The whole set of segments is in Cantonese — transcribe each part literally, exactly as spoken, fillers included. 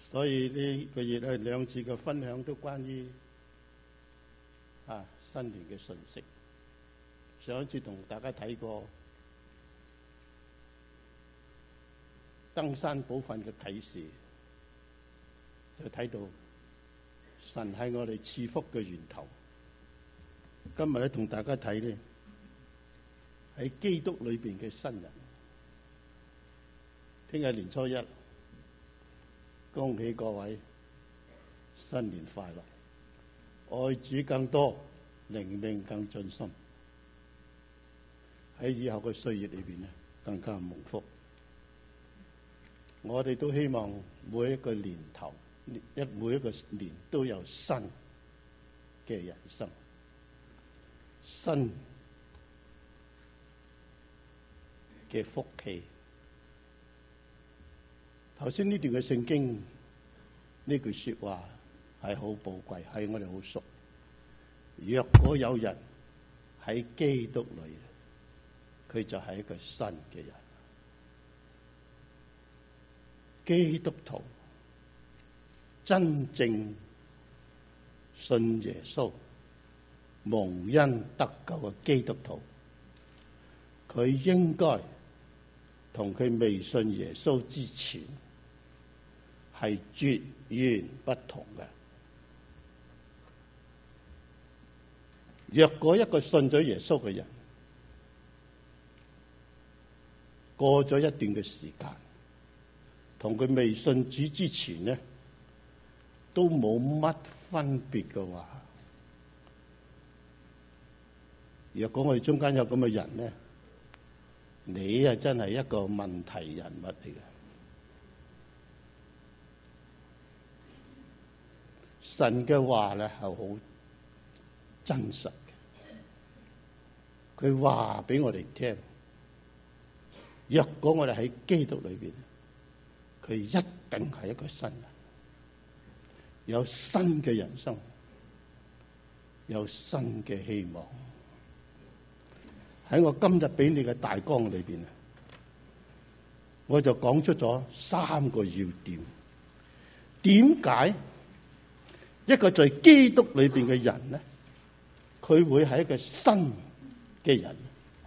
所以呢個月咧兩次嘅分享都關於啊新年嘅信息。上一次同大家睇過登山寶訓嘅啟示，就睇到神係我哋賜福嘅源頭。今日咧同大家睇咧喺基督裏邊嘅新人。聽日年初一，恭喜各位新年快樂，愛主更多，靈命更盡心，喺以後嘅歲月裏邊咧更加蒙福。我哋都希望每一個年頭一每一個年都有新嘅人生，新嘅福氣。頭先呢段嘅聖經呢句說話係好寶貴，係我哋好熟。若果有人喺基督裏，佢就係一個新嘅人。基督徒真正信耶穌、蒙恩得救嘅基督徒，佢應該同佢未信耶穌之前係絕然不同嘅。若果一個信咗耶穌嘅人，過咗一段嘅時間，同佢未信主之前呢，都冇乜分別嘅話，若果我哋中間有咁嘅人呢，你啊真係一個問題人物嚟嘅。神嘅話咧係好真實嘅，佢話俾我哋聽，若果我哋喺基督裏邊，佢一定係一個新人，有新嘅人生，有新嘅希望。喺我今日俾你嘅大綱裏邊，我就講出咗三個要點。點解一個在基督裏邊嘅人咧，佢會係一個新嘅人？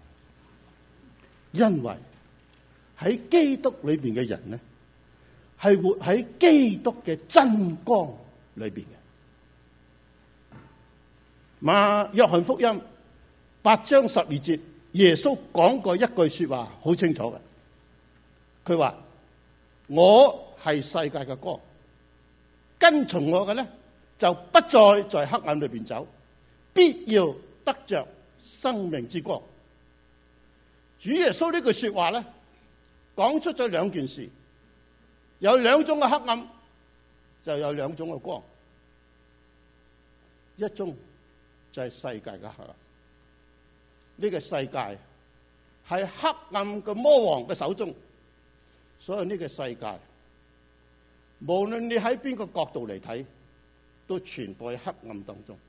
因為喺基督裏邊嘅人咧，係活喺基督嘅真光裏邊嘅。馬約翰福音八章十二節，耶穌講過一句說話，好清楚嘅。佢話：我係世界嘅光，跟從我嘅咧，就不再在黑暗裏邊走，必要得着生命之光。主耶穌呢句說話咧，講出咗兩件事，有兩種嘅黑暗，就有兩種嘅光。一種就係世界嘅黑暗，呢個世界係黑暗嘅魔王嘅手中，所以呢個世界無論你喺邊個角度嚟睇，都全部喺黑暗當中，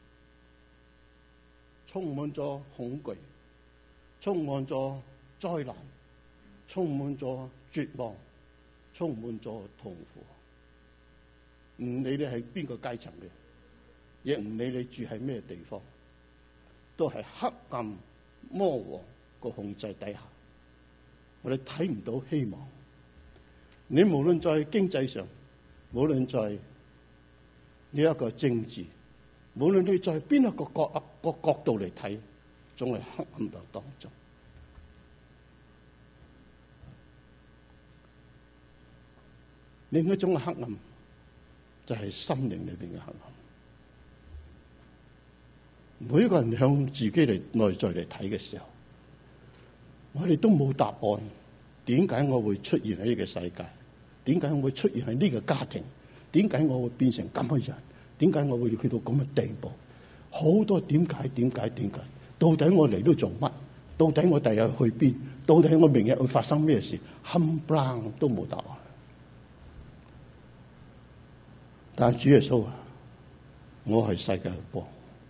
充滿咗恐懼，充滿咗災難，充滿咗絕望，充滿咗痛苦。唔理你係邊個階層嘅，亦唔理你住喺咩地方，都係黑暗魔王個控制底下，我哋睇唔到希望。你無論在經濟上，無論在呢一個政治，無論你在邊一個角個角度嚟睇，總係黑暗度當中。另一種黑暗就係心靈裏邊嘅黑暗。每一個人向自己嚟內在嚟睇嘅時候，我哋都冇答案。點解我會出現喺呢個世界？點解我會出現喺呢個家庭？點解我會變成咁嘅人？點解我會去到咁嘅地步？好多點解？點解？點解？到底我嚟到做乜？到底我第日去邊？到底我明日會發生咩事？冚唪唥都冇答案。但係主耶穌啊，我係世界嘅光，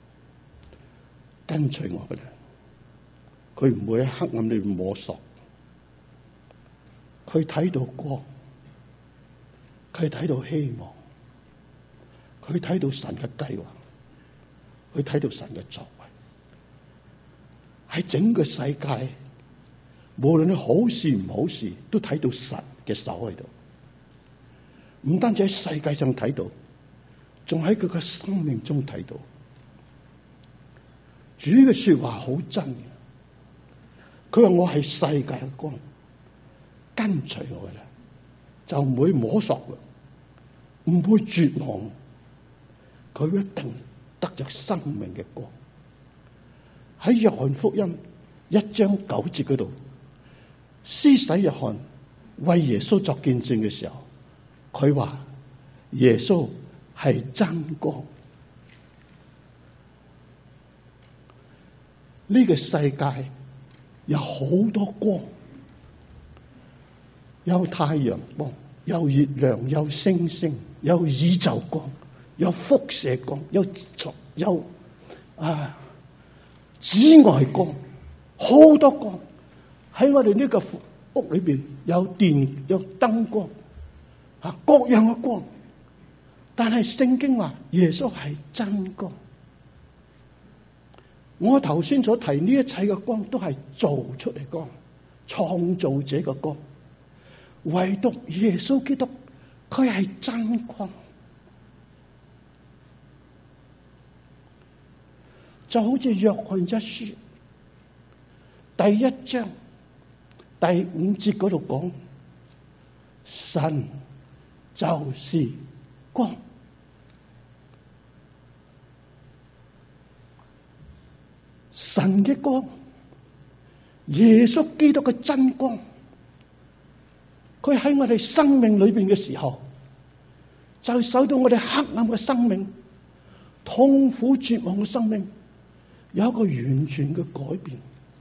跟隨我嘅人，佢唔會喺黑暗裏摸索，佢睇到光， 佢睇到希望，佢睇到神嘅計劃，佢睇到神嘅作為，喺整個世界，無論你好事唔好事，都睇到神嘅手喺度。唔單止喺世界上睇到，仲喺佢嘅生命中睇到。主嘅說話好真嘅，佢話我係世界嘅光，跟隨我嘅啦，就唔會摸索，唔會絕望，佢一定得着生命嘅光。喺約翰福音一章九節嗰度，施洗約翰為耶穌作見證嘅時候，佢話耶穌係真光。呢個世界有好多光，有太陽光，有月亮，有星星，有宇宙光，有輻射光，有有啊紫外光，好多光。喺我哋呢個屋裏邊有電有燈光啊，各樣嘅光。但係聖經話耶穌係真光。我頭先所提呢一切嘅光都係做出嚟光，創造者嘅光。唯獨耶穌基督佢係真光，就好似約翰一書第一章第五節嗰度講，神就是光。神嘅光，耶穌基督嘅真光，佢喺我哋生命裏邊嘅時候，就使到我哋黑暗嘅生命、痛苦絕望嘅生命有一個完全嘅改變。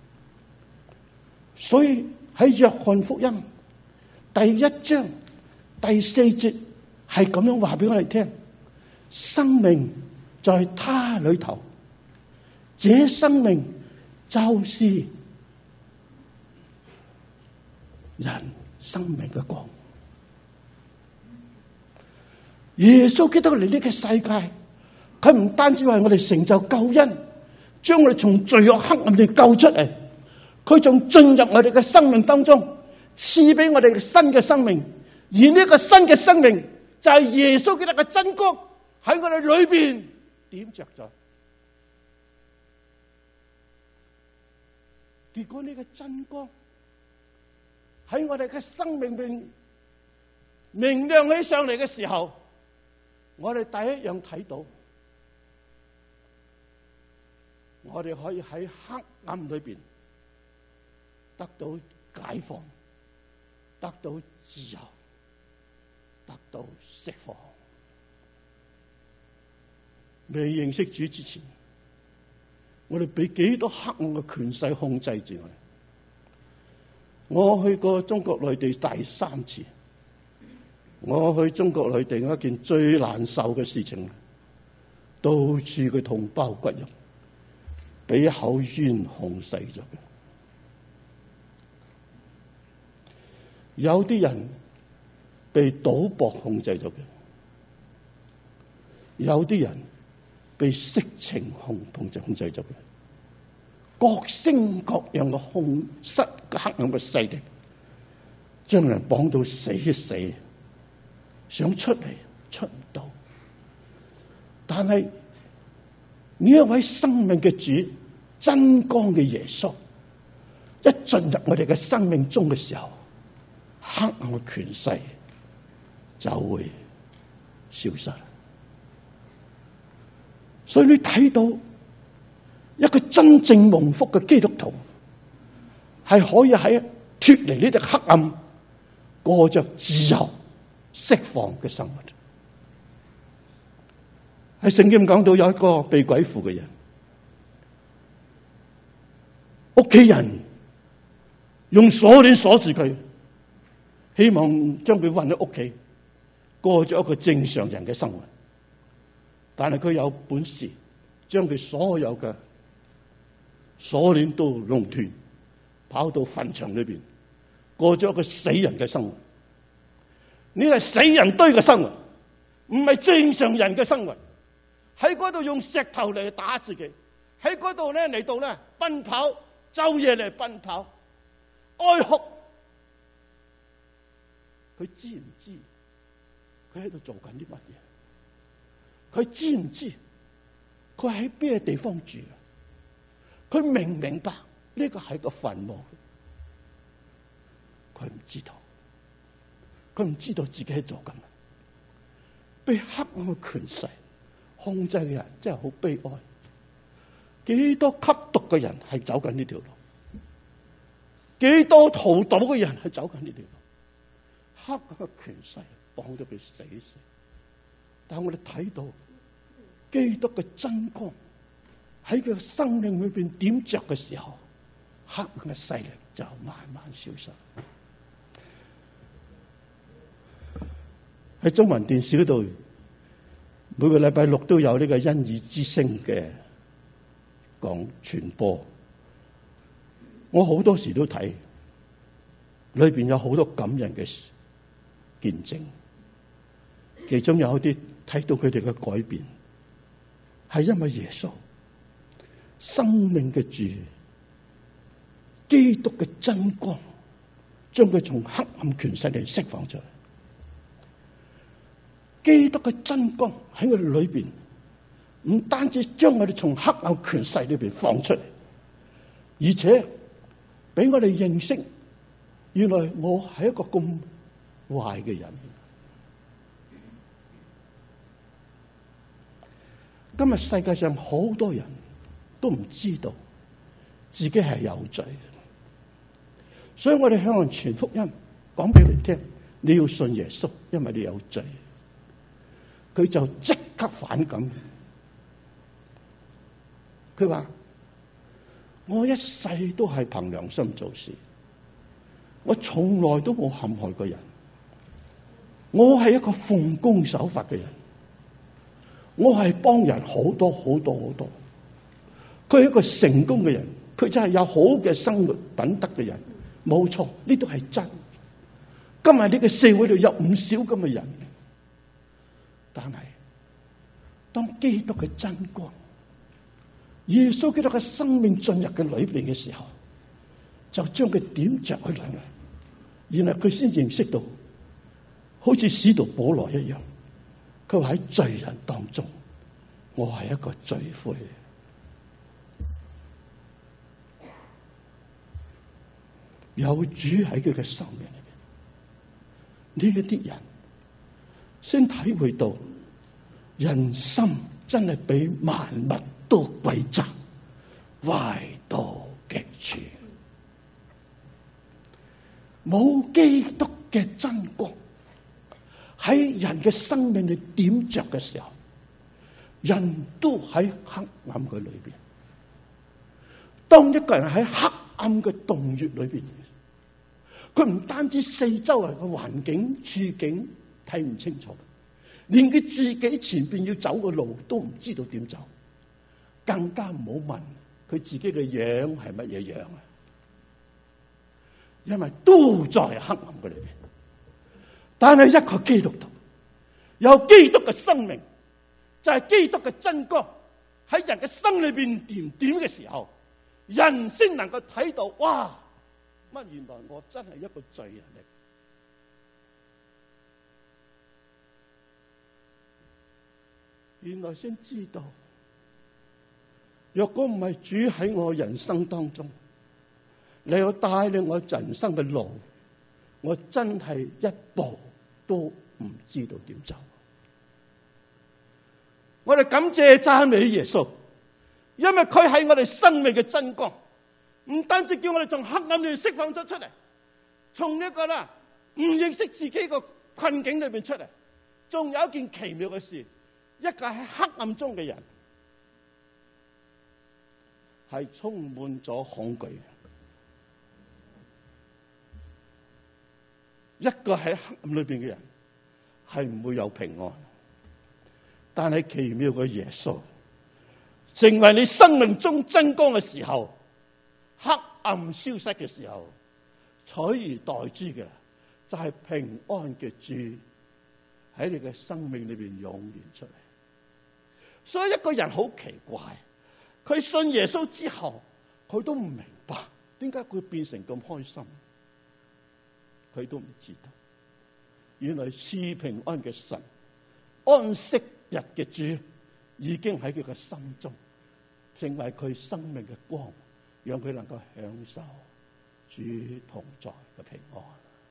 所以喺約翰福音第一章第四節係咁樣話俾我哋聽，生命在他裏頭，這生命就是人生命嘅光。耶穌基督嚟呢個世界，佢唔單止為我哋成就救恩，將我哋從罪惡黑暗裏救出嚟，佢仲進入我哋嘅生命當中，賜俾我哋新嘅生命。而呢個新嘅生命就係耶穌基督嘅真光喺我哋裏邊點着咗。結果呢個真光喺我哋嘅生命裏明亮起上嚟嘅時候，我哋第一樣睇到，我哋可以喺黑暗裏邊得到解放，得到自由，得到釋放。未認識主之前，我哋俾幾多黑暗嘅權勢控制住我哋。我去過中國內地第三次，我去中國內地一件最難受嘅事情，到處嘅同胞骨肉，俾口煙控制咗嘅。有啲人被賭博控制咗嘅，有啲人被色情控控制控制咗嘅，各式各樣嘅控室黑暗嘅勢力，將人綁到死死，想出嚟出唔到。但係呢一位生命嘅主，真光嘅耶穌，一進入我哋嘅生命中嘅時候，黑暗嘅權勢就會消失。所以你睇到一個真正蒙福嘅基督徒，係可以喺脫離呢隻黑暗，過着自由釋放嘅生活。喺聖經講到有一個被鬼附嘅人，屋企人用鎖鏈鎖住佢，希望將佢韞喺屋企，過咗一個正常人嘅生活。但係佢有本事將佢所有嘅鎖鏈都弄斷，跑到墳場裏邊，過咗一個死人嘅生活。 呢係死人堆嘅生活，唔係正常人嘅生活。喺嗰度用石頭嚟打自己，喺嗰度咧嚟到咧奔跑，晝夜嚟奔跑，哀哭。佢知唔知佢喺度做緊啲乜嘢？佢知唔知佢喺邊個地方住？佢明唔明白呢個係個墳墓？佢唔知道，佢唔知道自己喺做緊乜。被黑暗嘅權勢控制嘅人真係好悲哀。幾多吸毒嘅人係走緊呢條路？幾多逃賭嘅人係走緊呢條路？黑暗嘅權勢綁咗佢死死。但係我哋睇到基督嘅真光喺佢嘅生命裏邊點着嘅時候，黑暗嘅勢力就慢慢消失。喺中文電視嗰度，每個禮拜六都有呢個恩義之聲嘅講傳播。我好多時都睇，裏邊有好多感人嘅見證，其中有一啲睇到佢哋嘅改變，係因為耶穌生命嘅主，基督嘅真光，將佢從黑暗權勢嚟釋放出嚟。基督嘅真光喺我哋裏邊，唔單止將我哋從黑暗權勢裏邊放出嚟，而且俾我哋認識，原來我係一個咁壞嘅人。今日世界上好多人都唔知道自己係有罪嘅，所以我哋向人傳福音，講俾你聽，你要信耶穌，因為你有罪。佢就即刻反感。佢話：我一世都係憑良心做事，我從來都冇陷害過人，我係一個奉公守法嘅人，我係幫人好多好多好多。佢係一個成功嘅人，佢真係有好嘅生活品德嘅人，冇錯，呢度係真。今日呢個社會度有唔少咁嘅人。但係當基督嘅真光，耶穌基督嘅生命進入嘅裏邊嘅時候，就將佢點着去嚟，然後佢先認識到，好似使徒保羅一樣，佢話喺罪人當中，我係一個罪魁。有主喺佢嘅生命裏邊，呢一啲人先體會到人心真係比萬物都詭詐，壞到極處。冇基督嘅真光喺人嘅生命裏點着嘅時候，人都喺黑暗嘅裏邊。當一個人喺黑暗嘅洞穴裏邊，佢唔單止四周圍嘅環境處境睇唔清楚，連佢自己前邊要走嘅路都唔知道點走，更加唔好問佢自己嘅樣係乜嘢樣啊！因為都在黑暗嘅裏邊。但係一個基督徒有基督嘅生命，就係基督嘅真光喺人嘅心裏邊點點嘅時候，人先能夠睇到，哇！乜原來我真係一個罪人嚟。原來先知道，若果唔係主喺我人生當中，你要帶領我人生嘅路，我真係一步都唔知道點走。我哋感謝讚美耶穌，因為佢係我哋生命嘅真光，唔單止叫我哋從黑暗裏釋放咗出嚟，從呢個啦唔認識自己個困境裏邊出嚟，仲有一件奇妙嘅事，一個喺黑暗中嘅人係充滿咗恐懼，一個喺黑暗裏邊嘅人係唔會有平安。但係奇妙嘅耶穌成為你生命中真光嘅時候，黑暗消失嘅時候，取而代之嘅就係平安嘅主喺你嘅生命裏邊湧現出嚟。所以一個人好奇怪，佢信耶穌之後，佢都唔明白點解佢變成咁開心，佢都唔知道。原來賜平安嘅神，安息日嘅主，已經喺佢嘅心中成為佢生命嘅光，讓佢能夠享受主同在嘅平安。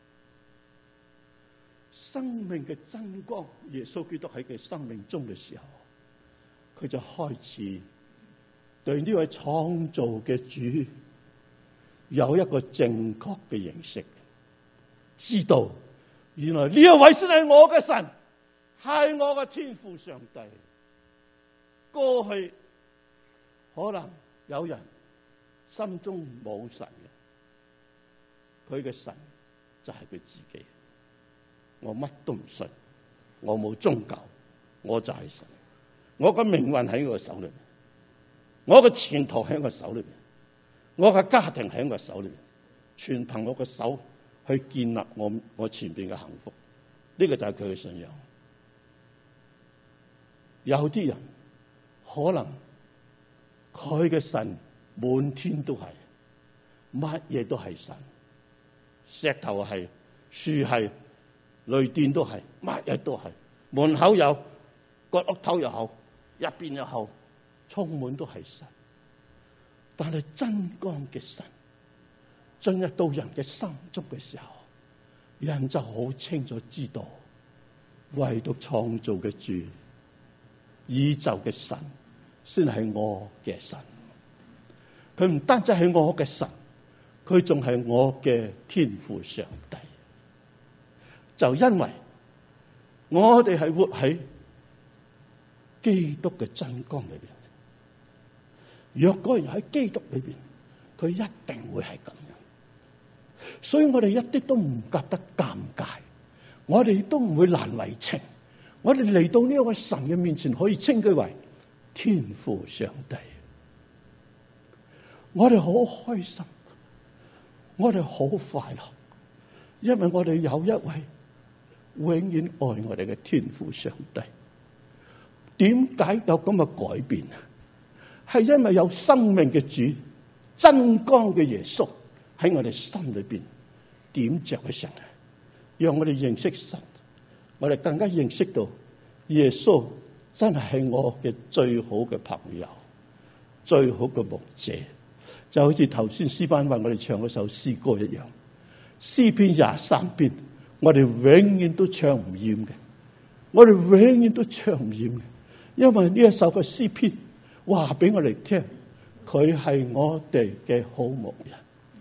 生命嘅真光，耶穌基督喺佢生命中嘅時候，佢就開始對呢位創造嘅主有一個正確嘅認識，知道原來呢一位先係我嘅神，係我嘅天父上帝。過去可能有人心中冇神嘅，佢嘅神就係佢自己。我乜都唔信，我冇宗教，我就係神。我嘅命運喺我手裏面，我嘅前途喺我手裏面，我嘅家庭喺我手裏面，全憑我嘅手去建立我我前邊嘅幸福。呢個就係佢嘅信仰。有啲人可能佢嘅神滿天都係，乜嘢都係神，石頭係，樹係，雷電都係，乜嘢都係，門口有，角落頭又好，入邊又好，充滿都係神。但係真光嘅神進入到人嘅心中嘅時候，人就好清楚知道，唯獨創造嘅主，宇宙嘅神先係我嘅神。佢唔單止係我嘅神，佢仲係我嘅天父上帝。就因為我哋係活喺基督嘅真光裏邊，若果人喺基督裏邊，佢一定會係咁樣。所以我哋一啲都唔覺得尷尬，我哋都唔會難為情。我哋嚟到呢一位神嘅面前，可以稱佢為天父上帝。我哋好開心，我哋好快樂，因為我哋有一位永遠愛我哋嘅天父上帝。點解有咁嘅改變？係因為有生命嘅主，真光嘅耶穌喺我哋心裏邊點着嘅時候，讓我哋認識神。我哋更加認識到耶穌真係我嘅最好嘅朋友，最好嘅牧者。就好似頭先詩班為我哋唱嗰首詩歌一樣，詩篇廿三篇，我哋永遠都唱唔厭嘅，我哋永遠都唱唔厭嘅，因為呢一首嘅詩篇話俾我哋聽，佢係我哋嘅好牧人。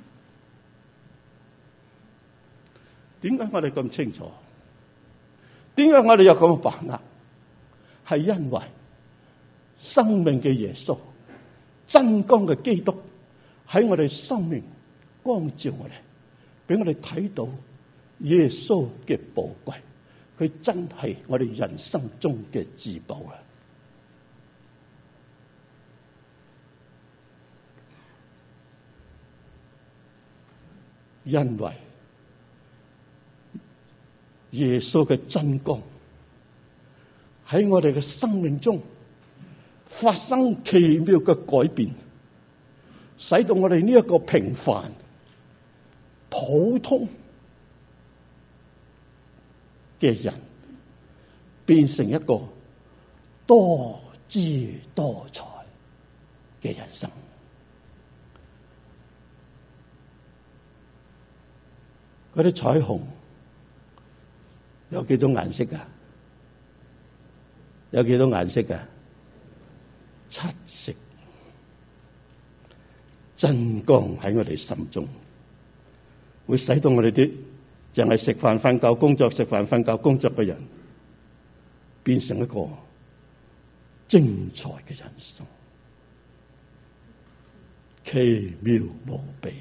點解我哋咁清楚？點解我哋有咁嘅把握？係因為生命嘅耶穌，真光嘅基督喺我哋生命光照我哋，俾我哋睇到耶穌嘅寶貴，佢真係我哋人生中嘅至寶啊！因為耶穌嘅真光喺我哋嘅生命中發生奇妙嘅改變，使到我哋呢一個平凡普通嘅人變成一個多姿多彩嘅人生。嗰啲彩虹有幾種顏色㗎？有幾種顏色㗎？七色。真光喺我哋心中，會使到我哋啲淨係食飯瞓覺工作、食飯瞓覺工作嘅人，變成一個精彩嘅人生，奇妙無比。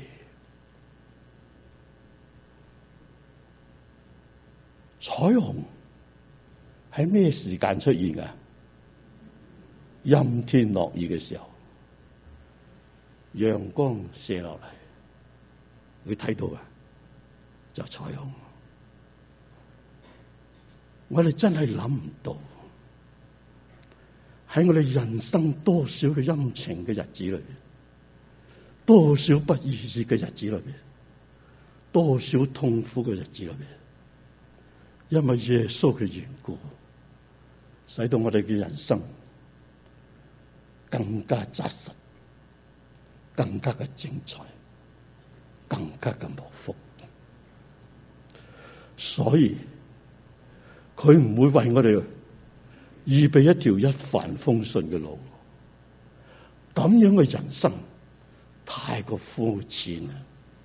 彩虹喺咩時間出現㗎？陰天落雨嘅時候，陽光射落嚟，會睇到㗎，就彩虹。 我哋真係諗唔到，喺我哋人生多少嘅陰晴嘅日子裏邊，多少不如意嘅日子裏邊，多少痛苦嘅日子裏邊，因為耶穌嘅緣故，使到我哋嘅人生更加紮實，更加嘅精彩，更加嘅蒙福。所以佢唔會為我哋預備一條一帆風順嘅路，咁樣嘅人生太過膚淺啦，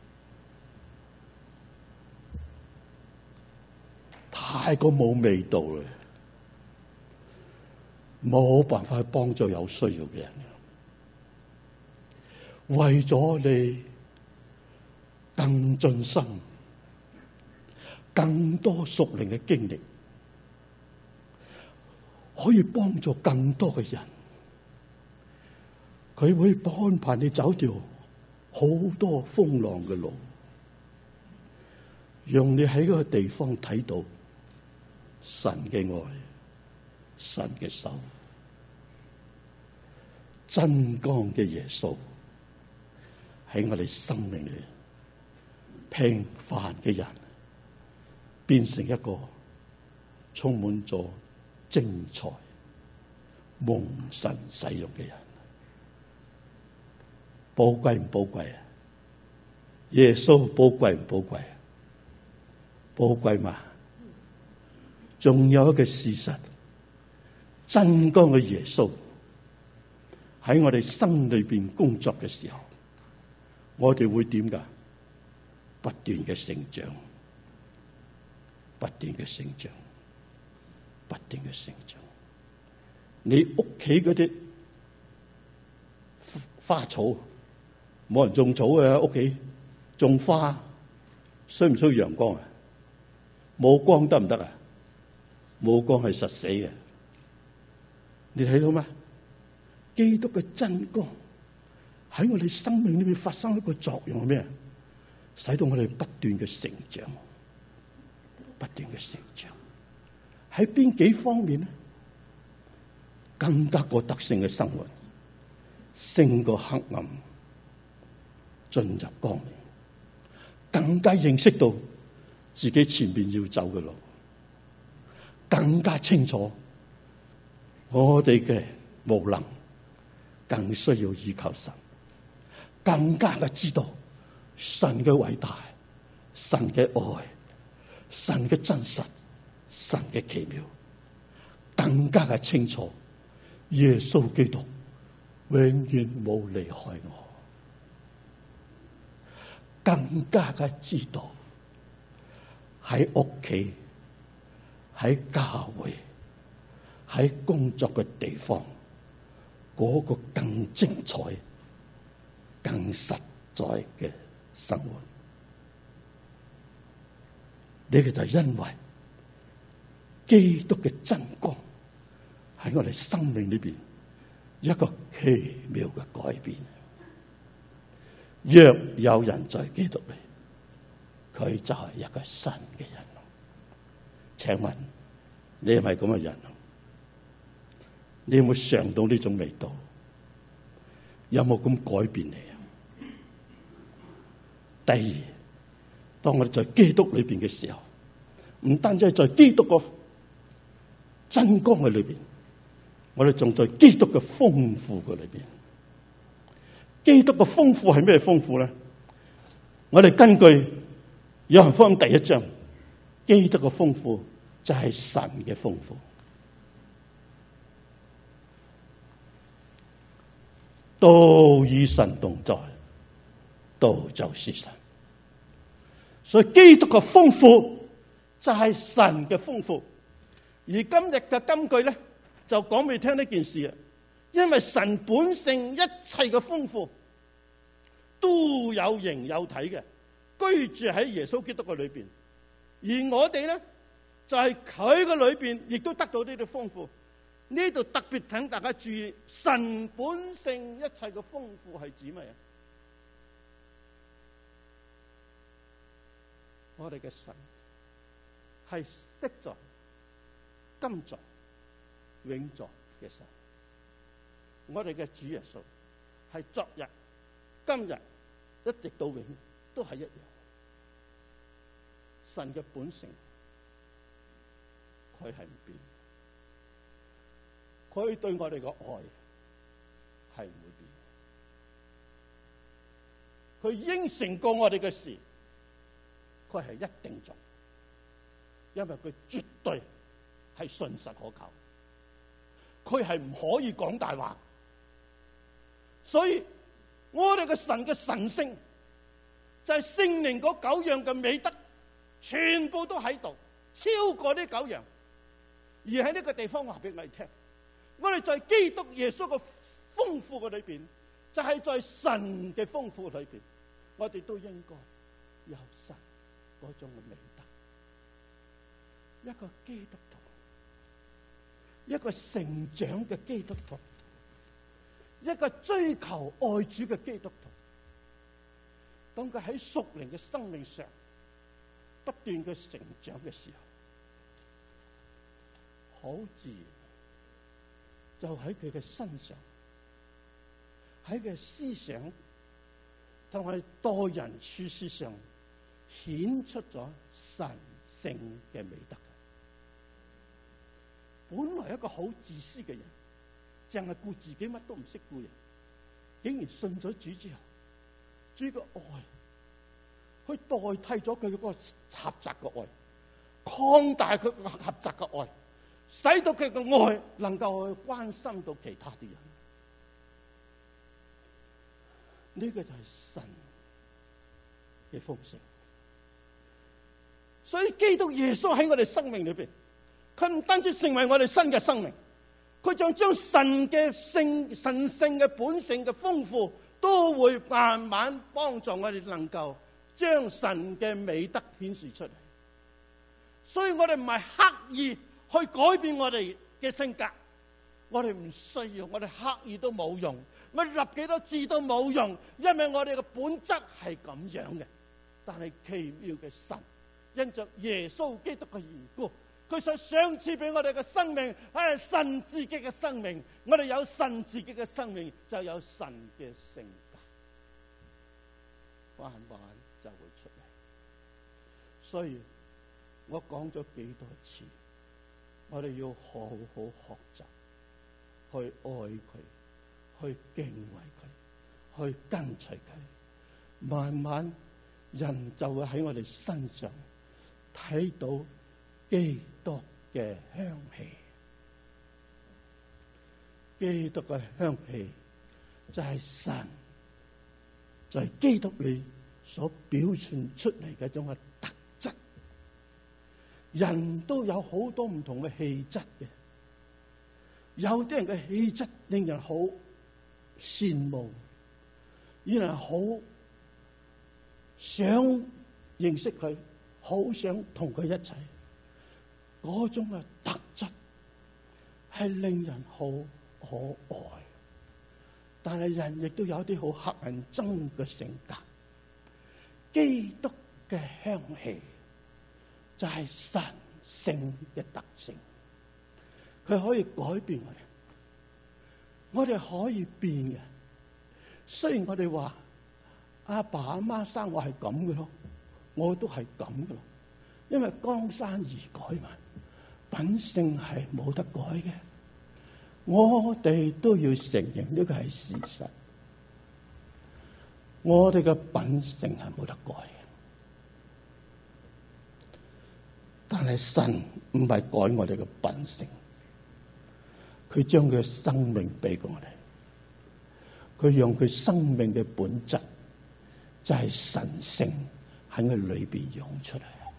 太過冇味道啦，冇辦法去幫助有需要嘅人。為咗你更盡心，更多屬靈嘅經歷，可以幫助更多嘅人，佢會安排你走條好多風浪嘅路，讓你喺嗰個地方睇到神嘅愛，神嘅手，真光嘅耶穌喺我哋生命裏平凡嘅人，變成一個充滿咗精彩蒙神使用嘅人，寶貴唔寶貴啊？耶穌寶貴唔寶貴啊？寶貴嘛？仲有一個事實，真光嘅耶穌喺我哋心裏邊工作嘅時候，我哋會點㗎？不斷嘅成長。不斷嘅成長，不斷嘅成長。你屋企嗰啲花草，冇人種草嘅，屋企種花需唔需要陽光啊？冇光得唔得啊？冇光係實死嘅。你睇到咩？基督嘅真光喺我哋生命裏面發生一個作用係咩？使到我哋不斷嘅成長。不斷嘅成長，喺邊幾方面呢？更加過得勝嘅生活，勝過黑暗，進入光明，更加認識到自己前面要走嘅路，更加清楚我哋嘅無能，更需要依靠神，更加嘅知道神嘅偉大，神嘅愛，神嘅真實，神嘅奇妙，更加嘅清楚耶穌基督永遠冇離開我，更加嘅知道喺屋企、喺教會、喺工作嘅地方嗰個更精彩、更實在嘅生活。呢個就係因為基督嘅真光喺我哋生命裏邊一個奇妙嘅改變。若有人在基督裏，佢就係一個新嘅人。請問你係咪咁嘅人？你有冇嘗到呢種味道？有冇咁改變你？第二，當我哋在基督裏邊嘅時候，唔單止係在基督個真光嘅裏邊，我哋仲在基督嘅豐富嘅裏邊。基督嘅豐富係咩豐富咧？我哋根據約翰福音第一章，基督嘅豐富就係神嘅豐富。道與神同在，道就是神。所以基督嘅豐富就係神嘅豐富。而今日嘅金句咧，就講俾你聽呢件事啊。因為神本性一切嘅豐富都有形有體嘅，居住喺耶穌基督嘅裏邊。而我哋咧就係佢嘅裏邊，亦都得到呢啲豐富。呢度特別請大家注意，神本性一切嘅豐富係指乜嘢？我哋嘅神係昔在、 今在永在嘅神。我哋嘅主耶穌係昨日、今日一直到永都係一樣。神嘅本性佢係唔變，佢對我哋嘅愛係唔會變。佢應承過我哋嘅事，佢係一定做，因為佢絕對係信實可靠，佢係唔可以講大話。所以我哋嘅神嘅神性就係聖靈嗰九樣嘅美德，全部都喺度，超過呢九樣。而喺呢個地方話俾我哋聽，我哋在基督耶穌嘅豐富嘅裏邊，就係在神嘅豐富裏邊，我哋都應該有神嗰種嘅美德。一個基督徒，一個成長嘅基督徒，一個追求愛主嘅基督徒，當佢喺屬靈嘅生命上不斷嘅成長嘅時候，好自然就喺佢嘅身上，喺佢嘅思想同埋待人處事上顯出咗神聖嘅美德。本來一個好自私嘅人，淨係顧自己，乜都唔識顧人，竟然信咗主之後，主嘅愛去代替咗佢嗰個狹窄嘅愛，擴大佢個狹窄嘅愛，使到佢嘅愛能夠去關心到其他啲人。呢個就係神嘅豐盛。所以基督耶穌喺我哋生命裏邊，佢唔單止成為我哋新嘅生命，佢仲將神嘅聖神聖嘅本性嘅豐富，都會慢慢幫助我哋能夠將神嘅美德顯示出嚟。所以我哋唔係刻意去改變我哋嘅性格，我哋唔需要，我哋刻意都冇用，我哋立幾多字都冇用，因為我哋嘅本質係咁樣嘅。但係奇妙嘅神，因着耶穌基督嘅緣故，佢所賞賜俾我哋嘅生命係神自己嘅生命。我哋有神自己嘅生命，就有神嘅性格，慢慢就會出嚟。所以我講咗幾多次，我哋要好好學習去愛佢，去敬畏佢，去跟隨佢。慢慢人就會喺我哋身上睇到基督嘅香氣。基督嘅香氣就係神，就係基督裏所表現出嚟嘅一種嘅特質。人都有好多唔同嘅氣質嘅，有啲人嘅氣質令人好羨慕，有人好想認識佢，好想同佢一齊。嗰種嘅特質係令人好可愛，但係人亦都有啲好乞人憎嘅性格。基督嘅香氣就係神性嘅特性，佢可以改變我哋，我哋可以變嘅。雖然我哋話阿爸阿媽生我係咁嘅咯，我都係咁嘅咯，因為江山易改嘛，品性係冇得改嘅。我哋都要承認呢個係事實，我哋嘅品性係冇得改嘅。但係神唔係改我哋嘅品性，佢將佢嘅生命俾過我哋，佢讓佢生命嘅本質就係神性喺佢裏邊湧出嚟。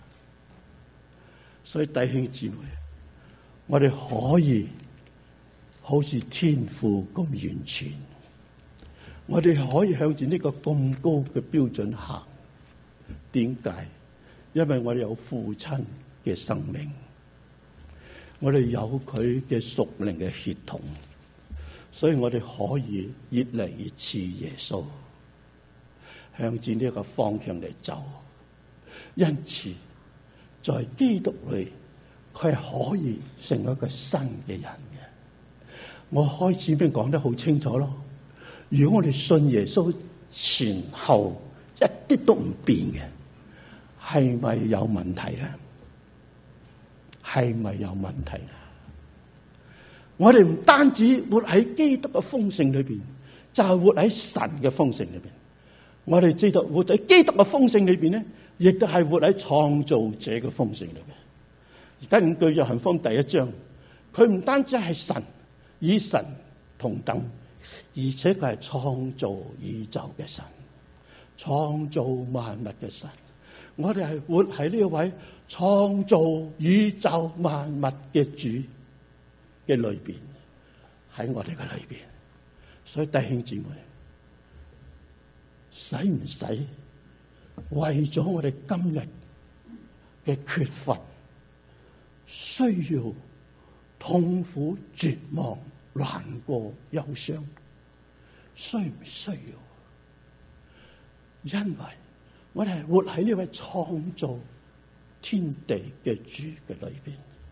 所以弟兄姊妹，我哋可以好似天父咁完全，我哋可以向住呢個咁高嘅標準行。點解？因為我哋有父親嘅生命，我哋有佢嘅屬靈嘅血統，所以我哋可以越嚟越似耶穌，向住呢個方向嚟走。因此在基督裏， 佢係可以成為一個新嘅人嘅。我開始邊講得好清楚咯。如果我哋信耶穌前後一啲都唔變嘅，係咪有問題咧？係咪有問題咧？我哋唔單止活喺基督嘅豐盛裏邊，就係活喺神嘅豐盛裏邊。我哋知道活喺基督嘅豐盛裏邊咧，亦都係活喺創造者嘅豐盛裏邊。根據約翰福音第一章，佢唔單止係神，與神同等，而且佢係創造宇宙嘅神，創造萬物嘅神。我哋係活喺呢位創造宇宙萬物嘅主嘅裏邊，喺我哋嘅裏邊。所以弟兄姊妹，使唔使為咗我哋今日嘅缺乏，需要痛苦、絕望、難過、憂傷，需唔需要？因為我哋係活喺呢位創造天地嘅主嘅裏邊。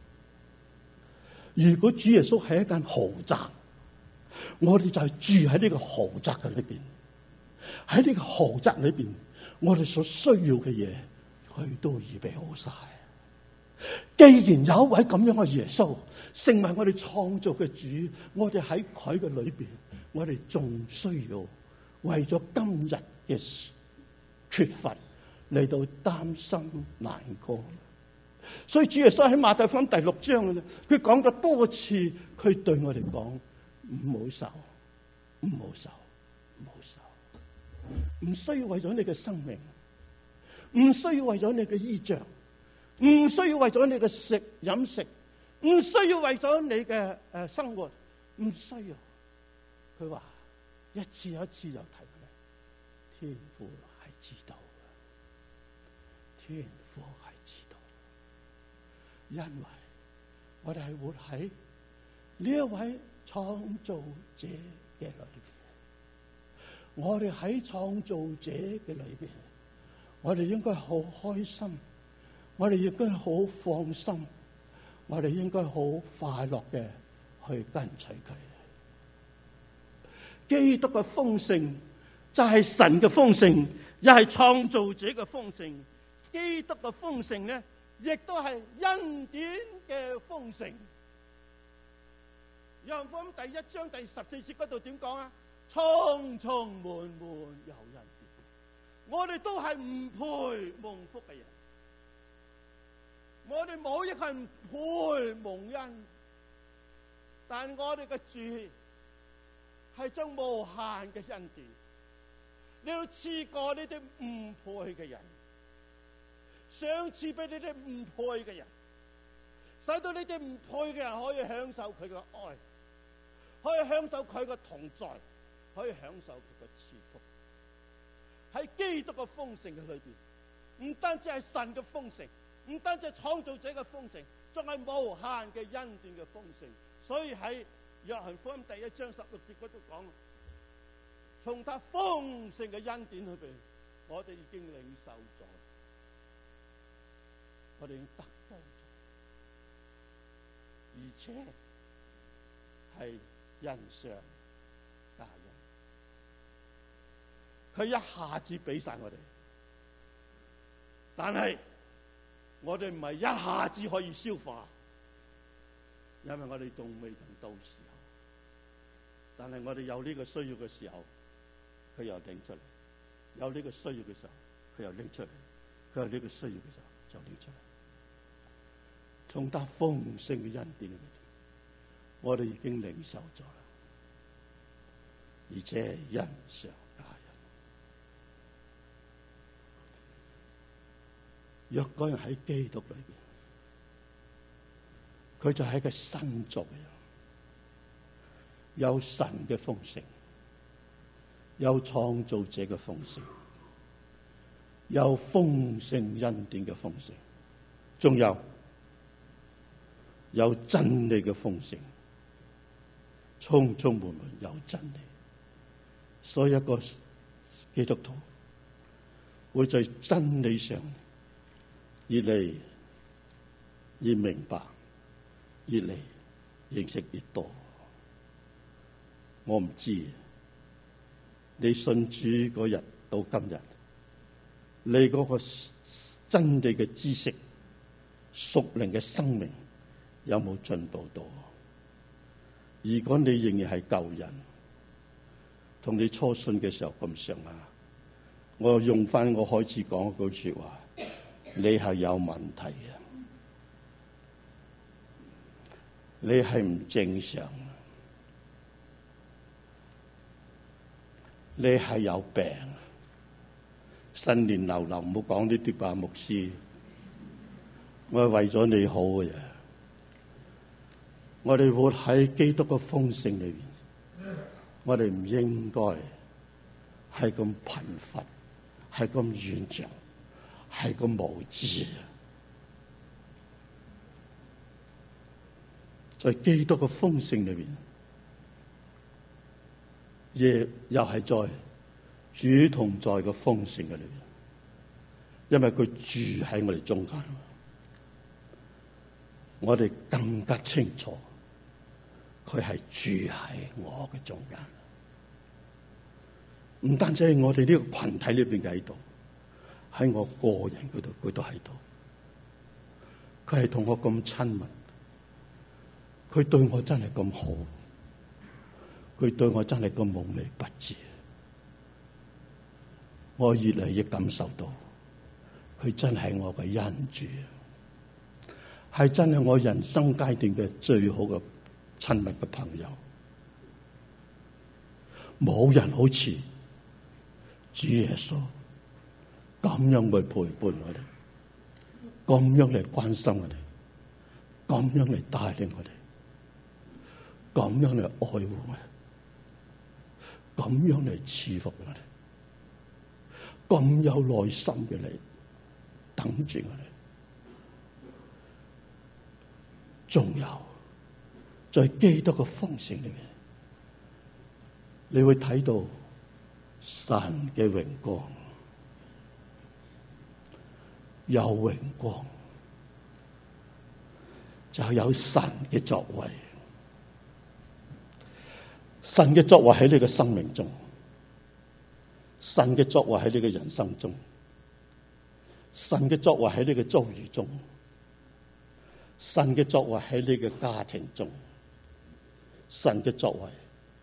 如果主耶穌係一間豪宅，我哋就係住喺呢個豪宅嘅裏邊。喺呢個豪宅裏邊，我哋所需要嘅嘢，佢都預備好晒。既然有一位咁樣嘅耶穌成為我哋創造嘅主，我哋喺佢嘅裏邊，我哋仲需要為咗今日嘅缺乏嚟到擔心難過。所以主耶穌喺馬太福音第六章嘅，佢講咗多次，佢對我哋講：唔好愁，唔好愁，唔好愁。唔需要為咗你嘅生命，唔需要為咗你嘅衣着，唔需要為咗你嘅食飲食，唔需要為咗你嘅誒生活，唔需要。佢話一次又一次又提佢，天父係知道嘅，天父係知道，因為我哋係活喺呢一位創造者嘅裏邊。我哋喺創造者嘅裏邊，我哋應該好開心，我哋應該好放心，我哋應該好快樂嘅去跟隨佢。基督嘅豐盛就係神嘅豐盛，又係創造者嘅豐盛。基督嘅豐盛咧，亦都係恩典嘅豐盛。約翰福音第一章第十四節嗰度點講啊？充充滿滿有恩典，我哋都係唔配蒙福嘅人，我哋冇一個係唔配蒙恩，但我哋嘅主係將無限嘅恩典，你要賜過呢啲唔配嘅人，賞賜俾呢啲唔配嘅人，使到呢啲唔配嘅人可以享受佢嘅愛，可以享受佢嘅同在，可以享受佢嘅賜福。喺基督嘅豐盛嘅裏邊，唔單止係神嘅豐盛，唔單止係創造者嘅豐盛，仲係無限嘅恩典嘅豐盛。所以喺約翰福音第一章十六節嗰度講，從他豐盛嘅恩典裏邊，我哋已經領受咗，我哋已經得到咗，而且係恩上加恩。佢一下子俾晒我哋，但係我哋唔係一下子可以消化，因為我哋仲未到時候。但係我哋有呢個需要嘅時候，佢又拎出嚟；有呢個需要嘅時候，佢又拎出嚟；佢有呢個需要嘅時候，就拎出嚟。從他豐盛嘅恩典裏邊，我哋已經領受咗啦，而且恩上加恩。若果人喺基督裏邊，佢就係一個新造嘅人，有神嘅豐盛，有創造者嘅豐盛，有豐盛恩典嘅豐盛，仲有有真理嘅豐盛，充充滿滿有真理。所以一個基督徒會在真理上越嚟越明白越嚟認識越多。我唔知你信主嗰日到今日，你嗰個真理嘅知識、屬靈嘅生命有冇進步到？如果你仍然係舊人，同你初信嘅時候咁上下，我用翻我開始講嗰句說話，你係有問題嘅，你係唔正常，你係有病。新年流流，唔好講呢啲吧，牧師，我係為咗你好嘅啫。我哋活喺基督嘅豐盛裏邊，我哋唔應該係咁貧乏，係咁軟弱，係咁無知。在基督嘅豐盛裏邊，亦又係在主同在嘅豐盛嘅裏邊，因為佢住喺我哋中間，我哋更加清楚佢係住喺我嘅中間。唔單止係我哋呢個群體裏邊嘅喺度，喺我個人嗰度佢都喺度。佢係同我咁親密，佢對我真係咁好，佢對我真係咁無微不至。我越嚟越感受到佢真係我嘅恩主，係真係我人生階段嘅最好嘅親密嘅朋友。冇人好似主耶穌咁樣去陪伴我哋，咁樣嚟關心我哋，咁樣嚟帶領我哋，咁樣嚟愛護我哋，咁樣嚟賜福我哋，咁有耐心嘅嚟等住我哋。仲有在基督嘅豐盛裏面，你會睇到神嘅榮光，有榮光就有神嘅作為。神嘅作為喺你嘅生命中，神嘅作為喺你嘅人生中，神嘅作為喺你嘅遭遇中，神嘅作為喺你嘅家庭中，神嘅作為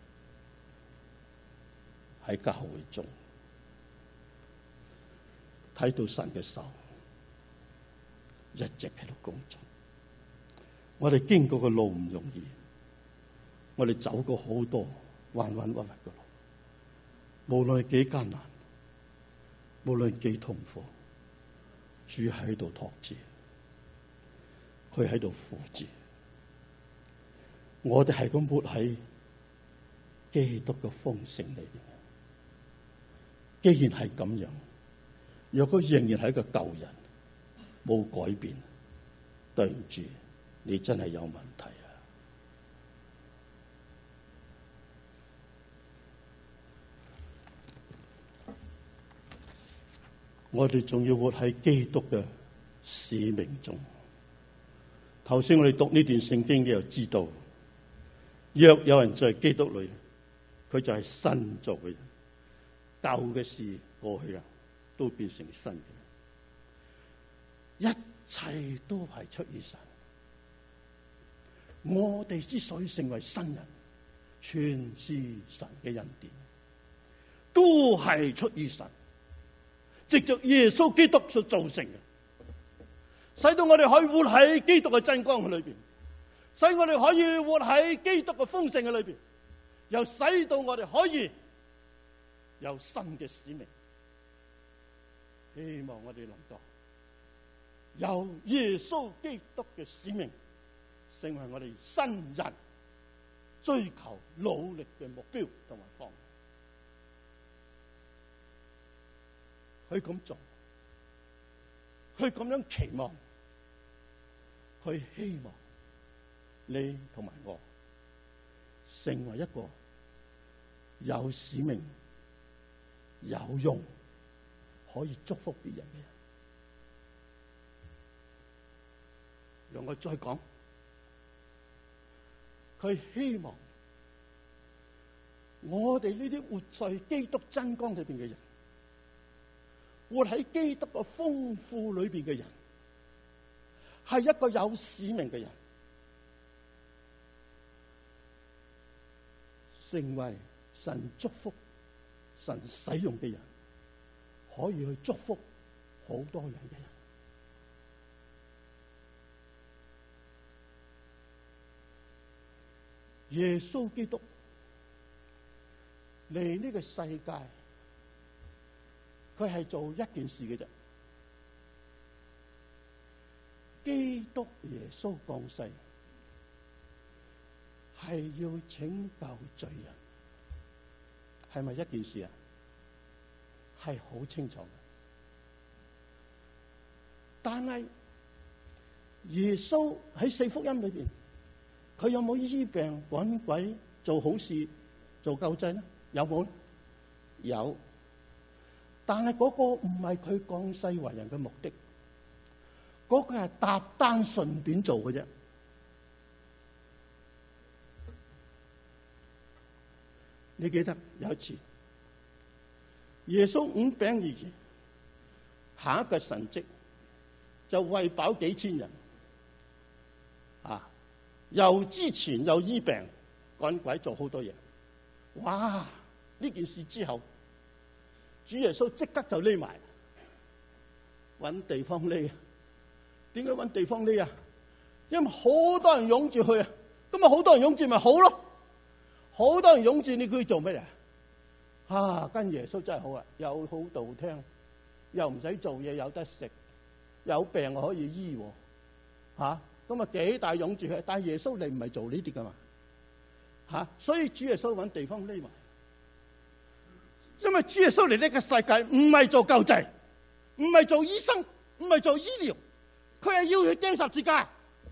喺教會中，睇到神嘅手一直喺度工作。我哋經過嘅路唔容易，我哋走過好多彎彎屈屈嘅路，無論幾艱難，無論幾痛苦，主喺度托住，佢喺度扶住。我哋係咁活喺基督嘅豐盛裏邊。既然係咁樣，若果仍然係一個舊人，冇改變，對唔住，你真係有問題啊！我哋仲要活喺基督嘅使命中。頭先我哋讀呢段聖經，你就知道，若有人在基督裏，佢就係新造嘅人。舊嘅事過去啦，都變成新嘅。一切都係出於神。我哋之所以成為新人，全是神嘅恩典，都係出於神，藉着耶穌基督所造成嘅，使到我哋可以活喺基督嘅真光嘅裏邊，使我哋可以活喺基督嘅豐盛嘅裏邊，又使到我哋可以有新嘅使命。希望我哋能夠有耶穌基督嘅使命，成為我哋新人追求努力嘅目標同埋方向。佢咁做，佢咁樣期望，佢希望你同埋我成為一個有使命、有用、可以祝福別人嘅人。讓我再講， 佢希望我哋呢啲活在基督真光裏邊嘅人，活喺基督嘅豐富裏邊嘅人，係一個有使命嘅人，成為神祝福、神使用嘅人，可以去祝福好多人嘅人。耶穌基督嚟呢個世界，佢係做一件事嘅啫。基督耶穌降世係要拯救罪人，係咪一件事啊？係好清楚嘅。但係耶穌喺四福音裏邊，佢有冇醫病趕鬼做好事做救濟呢？有冇？有。但係嗰個唔係佢降世為人嘅目的，嗰個係搭單順便做嘅啫。你記得有一次耶穌五餅二魚，下一個神蹟就餵飽幾千人啊！又之前又醫病趕鬼做好多嘢。哇！呢件事之後，主耶穌即刻就匿埋，搵地方匿。點解搵地方匿啊？因為好多人湧住去啊！咁啊，好多人湧住咪好咯。好多人湧住，你估佢做咩啊？啊，跟耶穌真係好啊，有好道聽，又唔使做嘢，有得食，有病可以醫喎。吓，咁啊幾大湧住去，但係耶穌你唔係做呢啲噶嘛？吓、啊，所以主耶穌搵地方匿埋，因為主耶穌嚟呢個世界唔係做救濟，唔係做醫生，唔係做醫療，佢係要去釘十字架，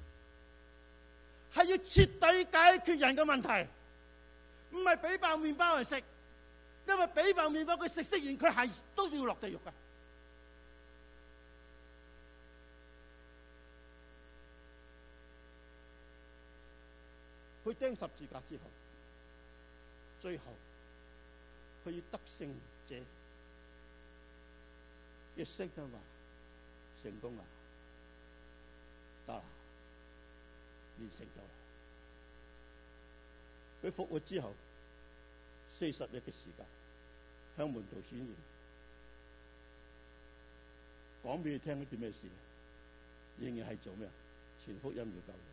係要徹底解決人嘅問題，唔係俾包麵包嚟食，因為俾包麵包佢食食完佢係都要落地獄噶。佢釘十字架之後，最後佢要得勝者一聲嘅話，成功啦，得啦，完成咗。佢復活之後四十日嘅時間，向門徒顯現，講俾你聽一件咩事？仍然係做咩？傳福音要救人。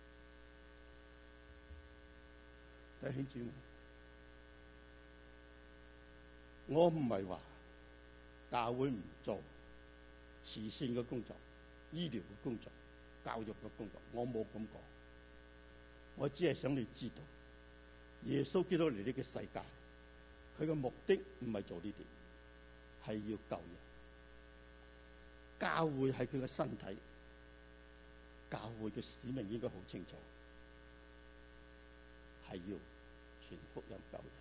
弟兄姊妹，我唔係話教會唔做慈善嘅工作、醫療嘅工作、教育嘅工作，我冇咁講。我只係想你知道，耶穌基督嚟呢個世界，佢嘅目的唔係做呢啲，係要救人。教會係佢嘅身體，教會嘅使命應該好清楚，係要傳福音救人。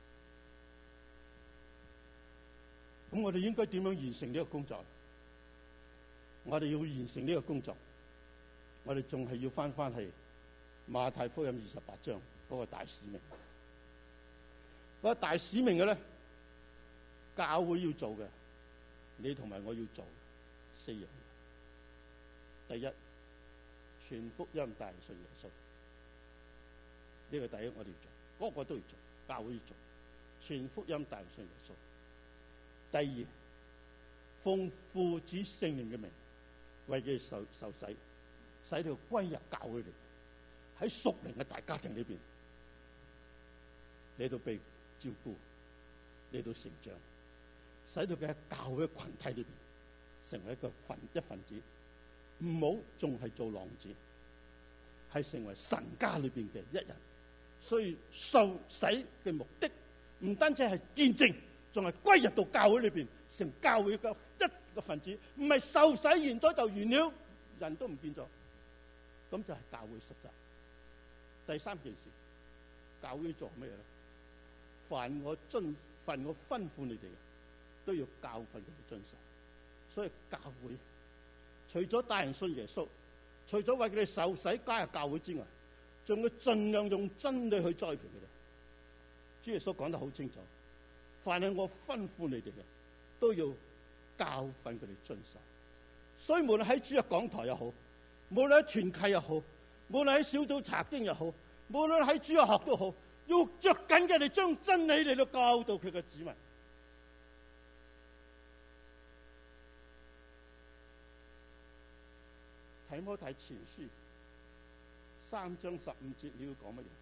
咁我哋應該點樣完成呢個工作？我哋要完成呢個工作，我哋仲係要翻翻去馬太福音二十八章嗰個大使命。嗰個大使命嘅咧，教會要做嘅，你同埋我要做四樣嘢。第一，傳福音帶人信耶穌，呢個第一我哋要做。嗰個都要做，教會要做，傳福音帶人信耶穌。第二，奉父子聖靈嘅名，為佢哋受受洗，使到歸入教會裏，喺屬靈嘅大家庭裏邊，嚟到被照顧，嚟到成長，使到佢喺教會嘅群體裏邊成為一個份一份子，唔好仲係做浪子，係成為神家裏邊嘅一人。所以受洗嘅目的唔單止係見證，仲係歸入到教會裏邊，成教會嘅一個份子。唔係受洗完咗就完了，人都唔見咗，咁就係教會實習。第三件事，教會做咩咧？凡我遵，凡我吩咐你哋嘅，都要教訓佢哋遵守。所以教會除咗帶人信耶穌，除咗為佢哋受洗加入教會之外， 仲要盡量用真理去栽培佢哋。主耶穌講得好清楚，凡係我吩咐你哋嘅，都要教訓佢哋遵守。所以無論喺主日講台又好，無論喺團契又好，無論喺小組查經又好，無論喺主日學都好，要着緊嘅，你將真理嚟到教導佢嘅子民。提摩太前書三章十五節，你要講乜嘢？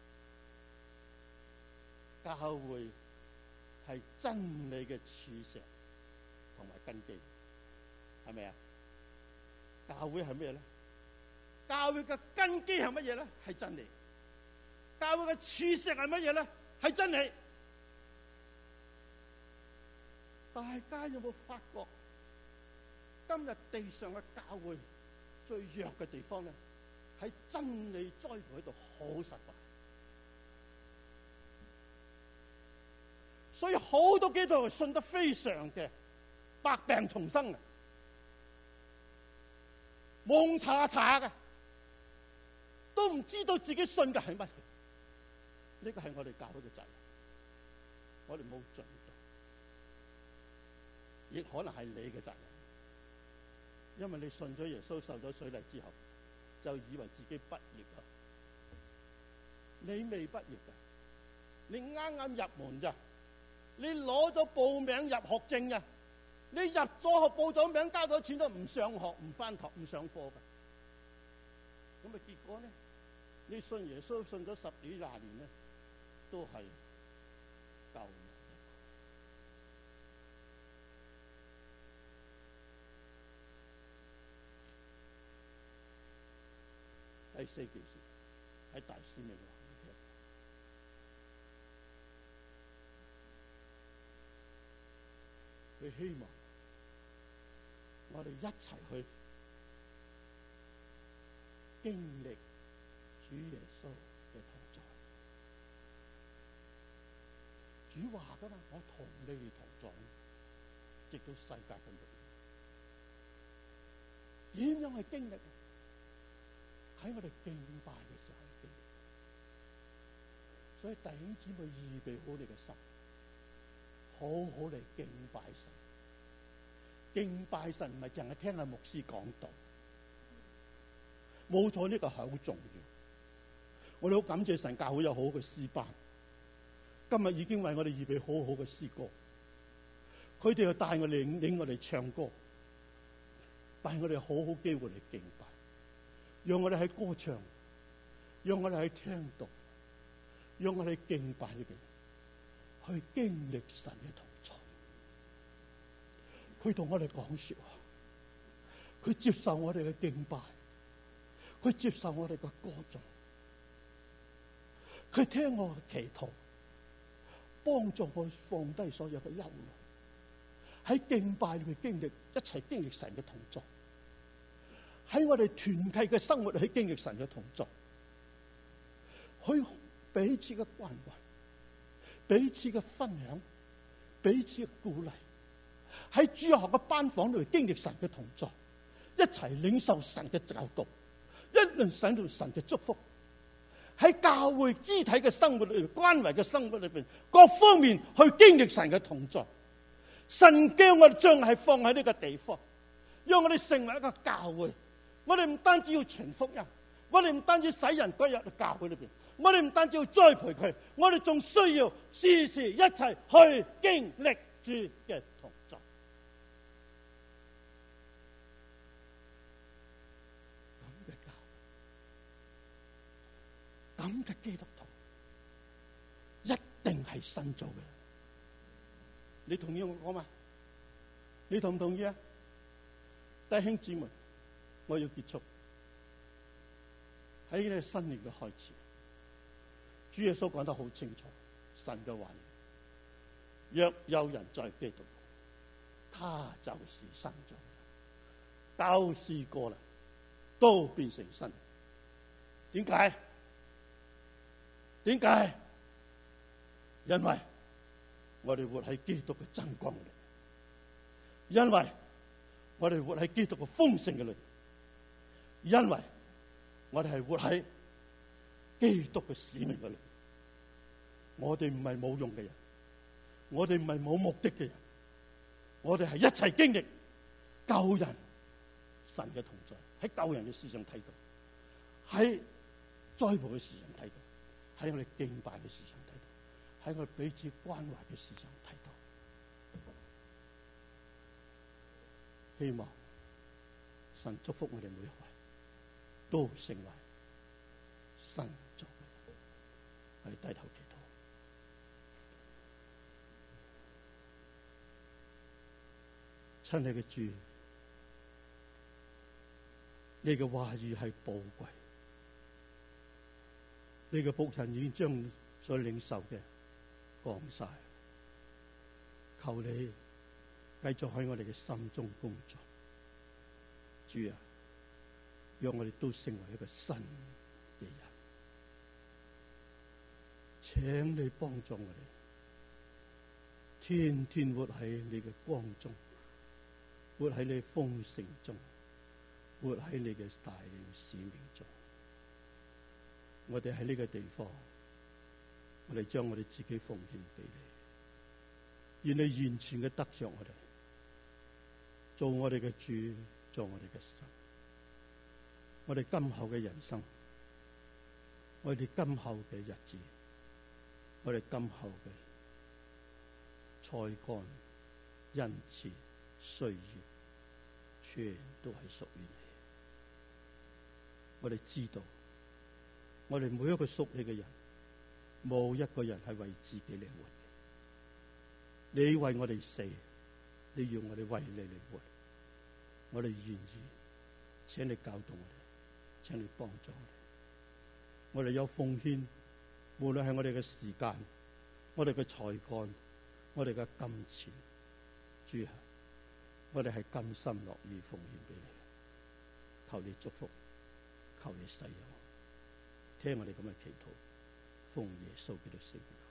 教會係真理嘅柱石同埋根基，係咪啊？教會係咩咧？教會嘅根基係乜嘢咧？係真理。教會嘅柱石係乜嘢咧？係真理。大家有冇發覺今日地上嘅教會最弱嘅地方咧，喺真理栽培喺度好實在，所以好多基督徒信得非常嘅百病叢生啊，蒙查查嘅，都唔知道自己信嘅係乜嘢。呢個係我哋教會嘅責任，我哋冇盡到，亦可能係你嘅責任。因為你信咗耶穌，受咗水禮之後，就以為自己畢業啦。你未畢業㗎，你啱啱入門咋？你攞咗報名入學證㗎，你入咗學報咗名，交咗錢都唔上學、唔返學、唔上課㗎。咁啊，結果呢？你信耶穌信咗十幾廿年呢，都係夠。第四件事喺大使命話你聽，佢希望我哋一齊去經歷主耶穌嘅同在。主話噶嘛，我同你哋同在，直到世界嘅末日。點樣去經歷？喺我哋敬拜嘅時候經歷。所以弟兄姊妹預備好你嘅心，好好嚟敬拜神。敬拜神唔係淨係聽下牧師講道，冇錯，呢個係好重要。我哋好感謝神，教會有好好嘅詩班，今日已經為我哋預備好好嘅詩歌。佢哋又帶我哋領領我哋唱歌，帶我哋好好機會嚟敬拜。讓我哋喺歌唱，讓我哋喺聽道，讓我哋喺敬拜裏邊去經歷神嘅同在。佢同我哋講說話，佢接受我哋嘅敬拜，佢接受我哋嘅歌頌，佢聽我嘅祈禱，幫助我放低所有嘅憂慮，喺敬拜裏邊經歷一齊經歷神嘅同在。喺我哋團契嘅生活去經歷神嘅同在，去彼此嘅關懷，彼此嘅分享，彼此嘅鼓勵。喺主學嘅班房裏經歷神嘅同在，一齊領受神嘅教導，一輪享到神嘅祝福。喺教會肢體嘅生活裏邊，關懷嘅生活裏邊，各方面去經歷神嘅同在。神叫我哋將係放喺呢個地方，讓我哋成為一個教會。我哋唔單止要傳福音，我哋唔單止使人歸入教會裏邊，我哋唔單止要栽培佢，我哋仲需要時時一齊去經歷主嘅同在。咁嘅教會，咁嘅基督徒，一定係新造嘅。你同意我講嘛？你同唔同意啊？弟兄姊妹，我要結束喺呢個新年嘅開始。主耶穌講得好清楚，神嘅話語：若有人在基督，他就是新造，舊事過啦，都變成新。點解？點解？因為我哋活喺基督嘅真光裏，因為我哋活喺基督嘅豐盛嘅裏，因為我哋係活喺基督嘅使命嘅裏。我哋唔係冇用嘅人，我哋唔係冇目的嘅人，我哋係一齊經歷救人神嘅同在，喺救人嘅事上睇到，喺栽培嘅事上睇到，喺我哋敬拜嘅事上睇到，喺我哋彼此關懷嘅事上睇到。希望神祝福我哋每一位，都成為神作嘅人。我哋低頭祈禱。親愛嘅主，你嘅話語係寶貴，你嘅僕人已經將所領受嘅講晒，求你繼續喺我哋嘅心中工作。主啊，讓我哋都成為一個新嘅人，請你幫助我哋，天天活喺你嘅光中，活喺你豐盛中，活喺你嘅大領使命中。我哋喺呢個地方，我哋將我哋自己奉獻俾你，願你完全嘅得着我哋，做我哋嘅主，做我哋嘅神。我哋今後嘅人生，我哋今後嘅日子，我哋今後嘅才幹、恩賜、需要，全都係屬於你。我哋知道，我哋每一個屬你嘅人，冇一個人係為自己嚟活嘅。你為我哋死，你要我哋為你嚟活。我哋願意，請你教導我哋，請你幫助我哋。我哋有奉獻，無論係我哋嘅時間、我哋嘅才幹、我哋嘅金錢，主啊，我哋係甘心樂意奉獻俾你。求你祝福，求你使用，聽我哋咁嘅祈禱，奉耶穌基督聖名。